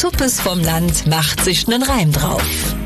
Tuppes vom Land macht sich nen Reim drauf.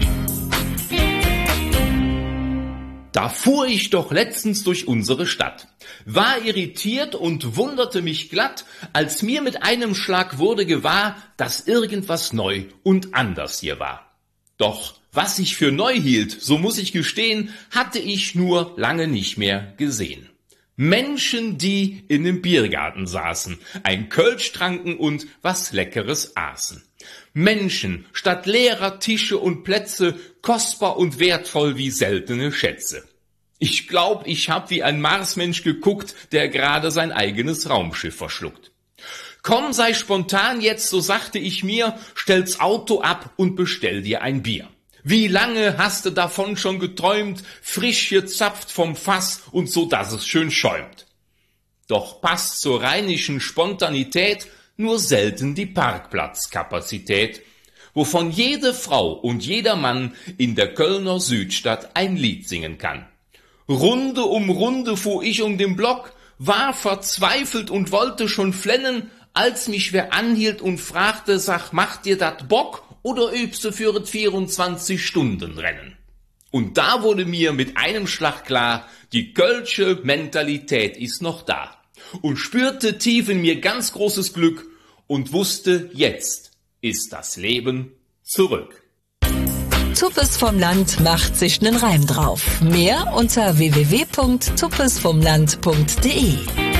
Da fuhr ich doch letztens durch unsere Stadt, war irritiert und wunderte mich glatt, als mir mit einem Schlag wurde gewahr, dass irgendwas neu und anders hier war. Doch was ich für neu hielt, so muss ich gestehen, hatte ich nur lange nicht mehr gesehen. Menschen, die in nem Biergarten saßen, ein Kölsch tranken und was Leckeres aßen. Menschen statt leerer Tische und Plätze, kostbar und wertvoll wie seltene Schätze. Ich glaub, ich hab wie ein Marsmensch geguckt, der gerade sein eigenes Raumschiff verschluckt. Komm, sei spontan jetzt, so sagte ich mir, stell's Auto ab und bestell dir ein Bier. Wie lange hast du davon schon geträumt, frisch gezapft vom Fass und so, dass es schön schäumt. Doch passt zur rheinischen Spontanität nur selten die Parkplatzkapazität, wovon jede Frau und jeder Mann in der Kölner Südstadt ein Lied singen kann. Runde um Runde fuhr ich um den Block, war verzweifelt und wollte schon flennen, als mich wer anhielt und fragte, sag, macht dir dat Bock oder übst du für 24-Stunden-Rennen? Und da wurde mir mit einem Schlag klar, die kölsche Mentalität ist noch da. Und spürte tief in mir ganz großes Glück und wusste, jetzt ist das Leben zurück. Tuppes vom Land macht sich nen Reim drauf. Mehr unter www.tuppesvomland.de.